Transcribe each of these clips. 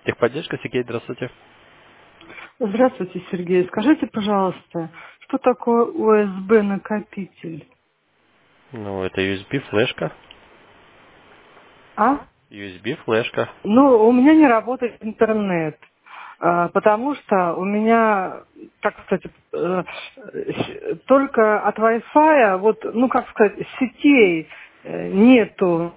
Техподдержка, Сергей, здравствуйте. Здравствуйте, Сергей. Скажите, пожалуйста, что такое USB-накопитель? Ну, это USB флешка. А? USB флешка. Ну, у меня не работает интернет, потому что у меня, так сказать, только от Wi-Fi, вот, ну, как сказать, сетей нету.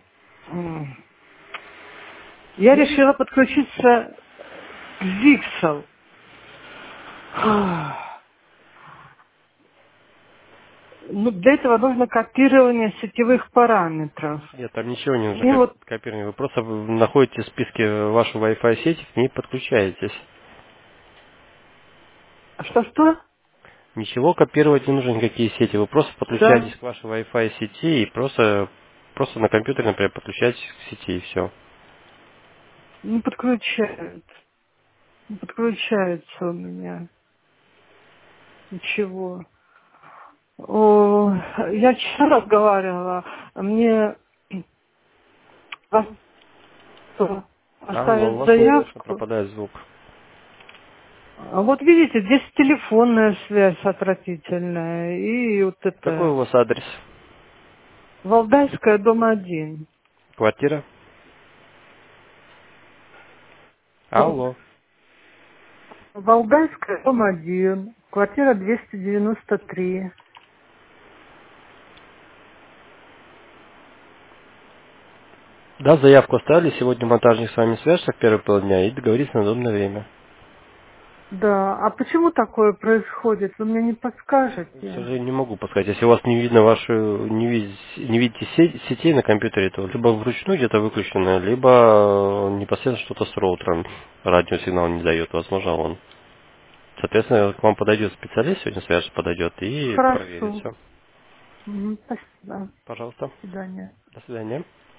Я решила подключиться к Vixel. Ну, для этого нужно копирование сетевых параметров. Нет, там ничего не нужно Мне вот копировать. Вы просто находите в списке вашу Wi-Fi сети, к ней подключаетесь. что-что? Ничего копировать не нужно, никакие сети. Вы просто Да. подключаетесь к вашей Wi-Fi сети и просто на компьютере, например, подключаетесь к сети и все. Не подключают. Не подключается у меня ничего. О, я вчера разговаривала, мне Алло, у оставить вас не слышно, заявку. пропадает звук. А вот видите, здесь телефонная связь отвратительная. И вот Какой у это вас адрес? Валдайская, дом 1. Квартира? Алло. Валдайская, дом 1. Квартира 293. Да, заявку оставили. Сегодня монтажник с вами свяжется в первый полдня и договорится на удобное время. Да, а почему такое происходит? Вы мне не К подскажете? сожалению, не могу подсказать. Если у вас не видно не видите сетей на компьютере, то либо вручную где-то выключено, либо непосредственно что-то с роутером. Радиосигнал не дает, возможно, он. Соответственно, к вам подойдет специалист, сегодня свяжется, подойдет и проверит Хорошо. все. Спасибо. Пожалуйста. До свидания. До свидания.